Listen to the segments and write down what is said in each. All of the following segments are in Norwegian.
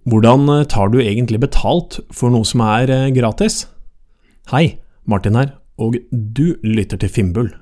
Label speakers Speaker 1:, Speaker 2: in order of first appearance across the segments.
Speaker 1: Hvordan tar du egentlig betalt for noe som gratis? Hei, Martin her, og du lytter til Finnbull.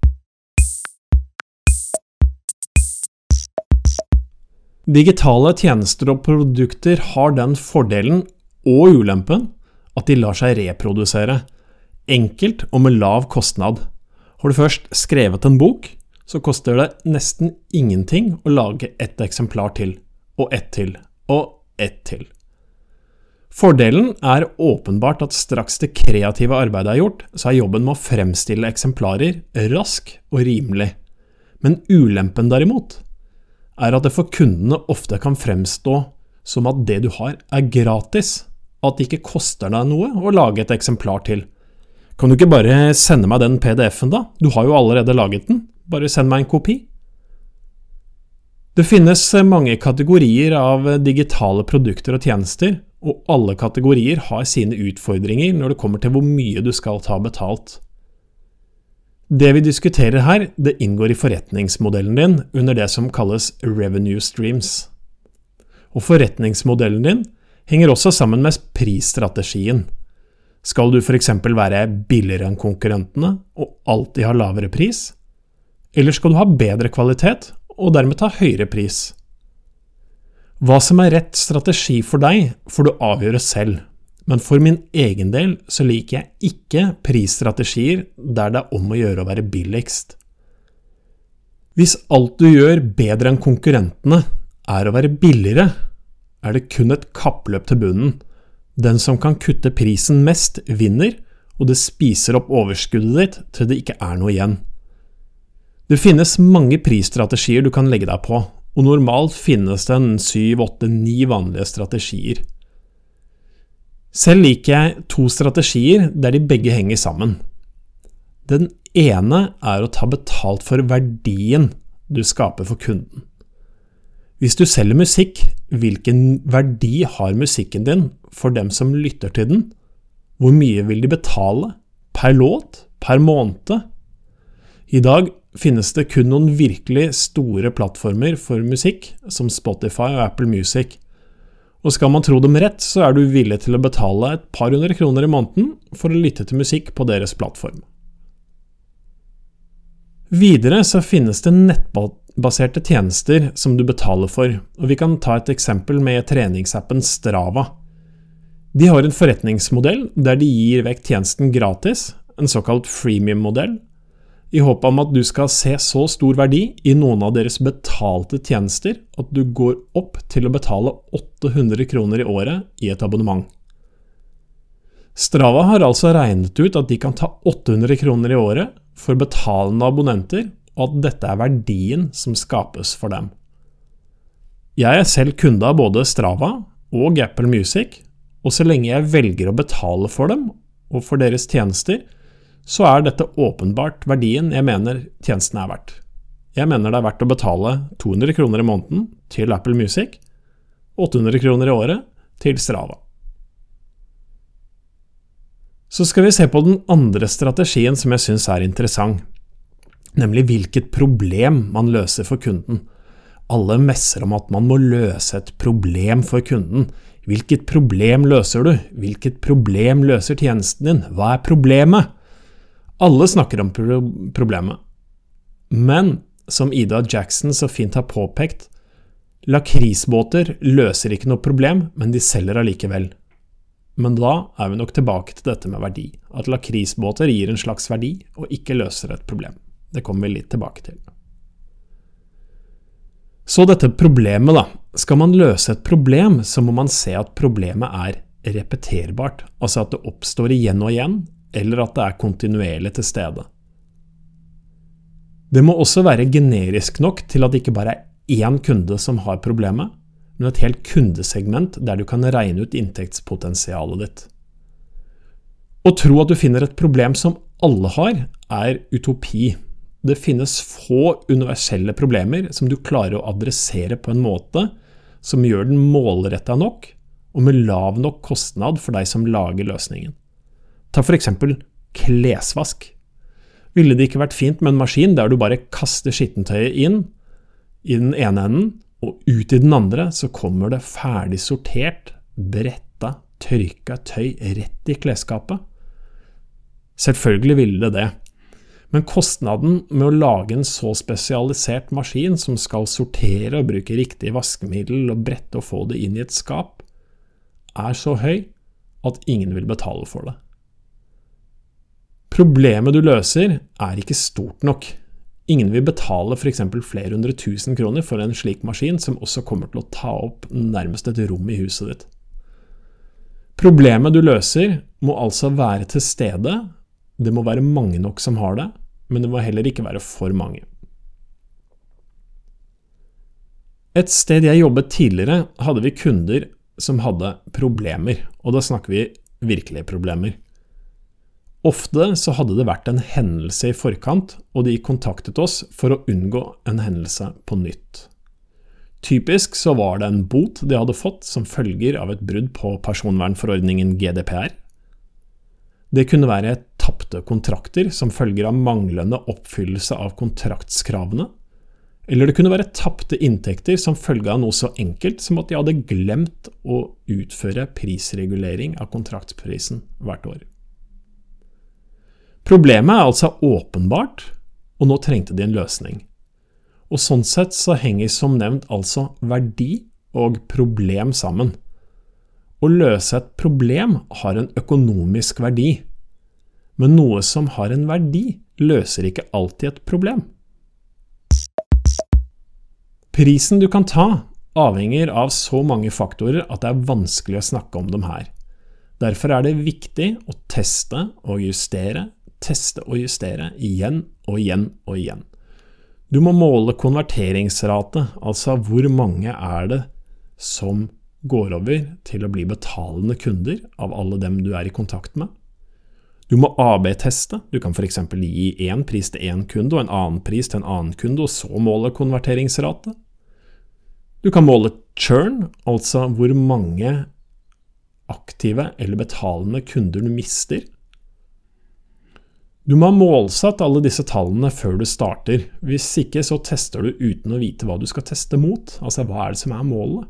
Speaker 1: Digitale tjenester og produkter har den fordelen og ulempen at de lar seg reprodusere, enkelt og med lav kostnad. Har du først skrevet en bok, så koster det nesten ingenting å lage ett eksemplar til, og ett til, og ett til. Fordelen åpenbart at straks det kreative arbeidet gjort, så jobben med å fremstille eksemplarer rask og rimelig. Men ulempen derimot at det for kundene ofte kan fremstå som at det du har gratis, at det ikke koster deg noe å lage et eksemplar til. Kan du ikke bare sende meg den PDF-en da? Du har jo allerede laget den. Bare send meg en kopi. Det finnes mange kategorier av digitale produkter og tjenester, og alle kategorier har sine utfordringer når det kommer til hvor mye du skal ta betalt. Det vi diskuterer her, det inngår i forretningsmodellen din under det som kalles revenue streams. Og forretningsmodellen din henger også sammen med prisstrategien. Skal du for eksempel være billigere enn konkurrentene og alltid ha lavere pris? Eller skal du ha bedre kvalitet og dermed ta høyere pris? Hva som rett strategi for deg, får du avgjøre selv. Men for min egen del så liker jeg ikke prisstrategier der det om å gjøre å være billigst. Hvis alt du gjør bedre enn konkurrentene å være billigere, det kun et kappløp til bunnen. Den som kan kutte prisen mest vinner, og det spiser opp overskuddet ditt til det ikke noe igjen. Det finnes mange prisstrategier du kan legge deg på, og normalt finnes det 7, 8, 9 vanlige strategier. Selv liker jeg 2 strategier der de begge henger sammen. Den ene å ta betalt for verdien du skaper for kunden. Hvis du selger musikk, hvilken verdi har musikken din for dem som lytter til den? Hvor mye vil de betale? Per låt? Per måned? I dag finnes det kun noen virkelig store plattformer for musikk, som Spotify og Apple Music. Og skal man tro dem rett, så du villig til å betale et par hundre kroner i måneden for å lytte til musikk på deres plattform. Videre så finnes det nettbaserte tjenester som du betaler for, og vi kan ta et eksempel med treningsappen Strava. De har en forretningsmodell der de gir vekk tjenesten gratis, en såkalt freemium-modell, i håp om at du skal se så stor verdi i noen av deres betalte tjenester at du går opp til å betale 800 kroner i året i et abonnement. Strava har altså regnet ut at de kan ta 800 kroner i året for betalende abonnenter, og at dette verdien som skapes for dem. Jeg selv kunde av både Strava og Apple Music, og så lenge jeg velger å betale for dem og for deres tjenester, så dette åpenbart verdien jeg mener tjenesten verdt. Jeg mener det verdt å betale 200 kroner i måneden til Apple Music, 800 kroner i året til Strava. Så skal vi se på den andre strategien som jeg synes interessant, nemlig hvilket problem man løser for kunden. Alle messer om at man må løse et problem for kunden. Hvilket problem løser du? Hvilket problem løser tjenesten din? Hva problemet? Alle snakker om problemet. Men, som Ida Jackson så fint har påpekt, lakrisbåter løser ikke noe problem, men de selger allikevel. Men da vi nok tilbake til dette med verdi, at lakrisbåter gir en slags verdi og ikke løser et problem. Det kommer vi litt tilbake til. Så dette problemet da, skal man løse et problem, så må man se at problemet repeterbart, altså at det oppstår igjen og igjen, eller at det kontinuerlig til stede. Det må også være generisk nok til at det ikke bare én kunde som har problemet, men et helt kundesegment der du kan regne ut inntektspotensialet ditt. Å tro at du finner et problem som alle har, utopi. Det finnes få universelle problemer som du klarer å adressere på en måte som gjør den målrettet nok, og med lav nok kostnad for deg som lager løsningen. Ta for eksempel klesvask. Ville det ikke vært fint med en maskin der du bare kaster skittentøyet inn i den ene enden, Og ut I den andre så kommer det ferdig sortert, bretta, tørka tøy rett I klesskapet. Selvfølgelig ville det. Men kostnaden med å lage en så spesialisert maskin som skal sortere og bruke riktig vaskemiddel og brette og få det inn I et skap, så høy at ingen vil betale for det. Problemet du løser ikke stort nok. Ingen vil betale for eksempel flere 100 000 kroner for en slik maskin som også kommer til å ta opp nærmest et rom I huset ditt. Problemet du løser må altså være til stede. Det må være mange nok som har det, men det må heller ikke være for mange. Et sted jeg jobbet tidligere hadde vi kunder som hadde problemer, og da snakker vi virkelige problemer. Ofte så hadde det vært en hendelse I forkant, og de kontaktet oss for å unngå en hendelse på nytt. Typisk så var det en bot de hadde fått som følger av et brudd på personvernforordningen GDPR. Det kunne være tapte kontrakter som følger av manglende oppfyllelse av kontraktskravene, eller det kunne være tapte inntekter som følge av noe så enkelt som at de hadde glemt å utføre prisregulering av kontraktsprisen hvert år. Problemet altså åpenbart, og nå trengte de en løsning. Og sånn sett så henger som nevnt altså verdi og problem sammen. Å løse et problem har en økonomisk verdi, men noe som har en verdi løser ikke alltid et problem. Prisen du kan ta avhenger av så mange faktorer at det vanskelig å snakke om dem her. Derfor det viktig å teste og justere igjen og igjen og igjen. Du må måle konverteringsrate, altså hvor mange det som går over til å bli betalende kunder av alle dem du I kontakt med. Du må AB-teste, du kan for eksempel gi en pris til en kunde og en annen pris til en annen kunde, og så måle konverteringsrate. Du kan måle churn, altså hvor mange aktive eller betalende kunder du mister. Du må ha målsatt alle disse tallene før du starter. Hvis ikke så tester du uten å vite hva du skal teste mot, altså hva det som målet.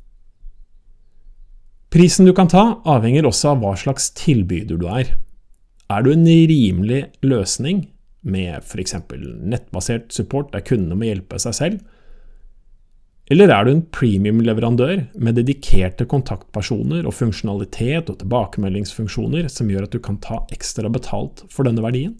Speaker 1: Prisen du kan ta avhenger også av hva slags tilbyder du du en rimelig løsning med for eksempel nettbasert support der kundene må hjelpe seg selv, eller du en premium-leverandør med dedikerte kontaktpersoner og funksjonalitet og tilbakemeldingsfunksjoner som gjør at du kan ta ekstra betalt for denne verdien?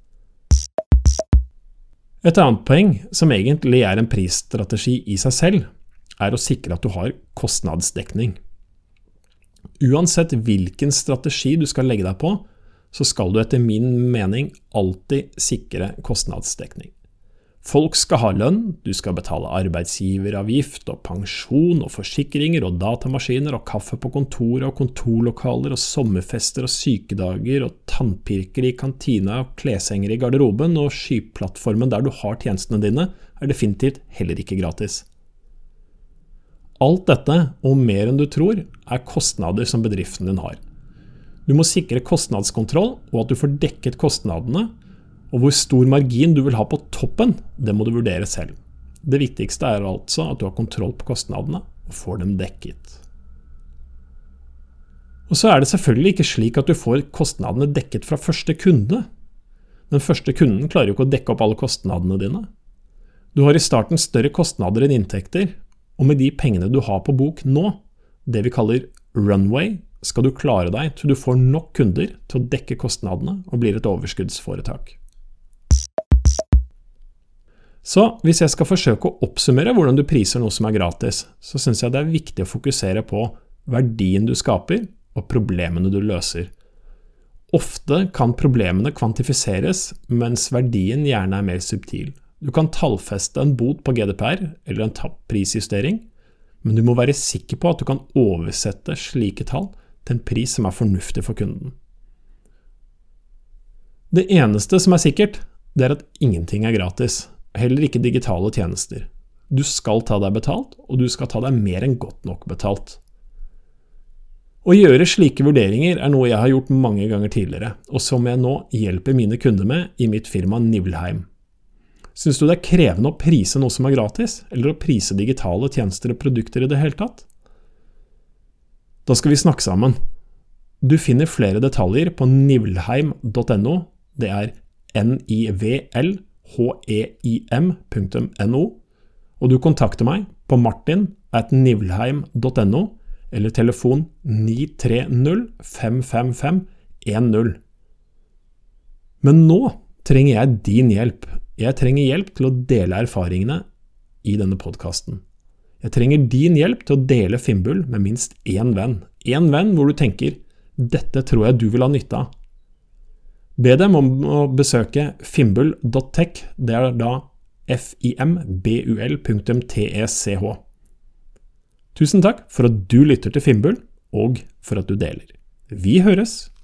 Speaker 1: Et annet poeng, som egentlig en prisstrategi I seg selv, å sikre at du har kostnadsdekning. Uansett hvilken strategi du skal legge deg på, så skal du etter min mening alltid sikre kostnadsdekning. Folk skal ha lønn, du skal betale arbeidsgiveravgift og pensjon og forsikringer og datamaskiner og kaffe på kontoret og kontorlokaler og sommerfester og sykedager og tannpirker I kantina og kleshenger I garderoben og skyplattformen der du har tjenestene dine definitivt heller ikke gratis. Alt dette og mer enn du tror kostnader som bedriften din har. Du må sikre kostnadskontroll og at du får dekket kostnadene, og hvor stor margin du vil ha på toppen, det må du vurdere selv. Det viktigste altså at du har kontroll på kostnadene og får dem dekket. Og så det selvfølgelig ikke slik at du får kostnadene dekket fra første kunde. Den første kunden klarer jo ikke å dekke opp alle kostnadene dine. Du har I starten større kostnader enn inntekter, og med de pengene du har på bok nå, det vi kaller runway, skal du klare deg til du får nok kunder til å dekke kostnadene og blir et overskuddsforetak. Så hvis jeg skal forsøke å oppsummere hvordan du priser noe som gratis, så synes jeg det viktig å fokusere på verdien du skaper og problemene du løser. Ofte kan problemene kvantifiseres, mens verdien gjerne mer subtil. Du kan tallfeste en bot på GDPR eller en prisjustering, men du må være sikker på at du kan oversette slike tall til en pris som fornuftig for kunden. Det eneste som sikkert, det at ingenting gratis. Heller ikke digitale tjenester. Du skal ta deg betalt, og du skal ta deg mer enn godt nok betalt. Å gjøre slike vurderinger noe jeg har gjort mange ganger tidligere, og som jeg nå hjelper mine kunder med I mitt firma Nibelheim. Synes du det krevende å prise noe som gratis, eller å prise digitale tjenester og produkter i det hele tatt? Da skal vi snakke sammen. Du finner flere detaljer på nivlheim.no, det nivlheim.no, og du kontakter meg på martin@nivlheim.no, eller telefon 930-555-10. Men nå trenger jeg din hjelp. Jeg trenger hjelp til å dele erfaringene i denne podcasten. Jeg trenger din hjelp til å dele Finnbull med minst én venn. En venn hvor du tenker, dette tror jeg du vil ha nytte av. Be dem om å besøke finnbull.tech, det da fimbul.tech. Tusen takk for at du lytter til Finnbull, og for at du deler. Vi høres!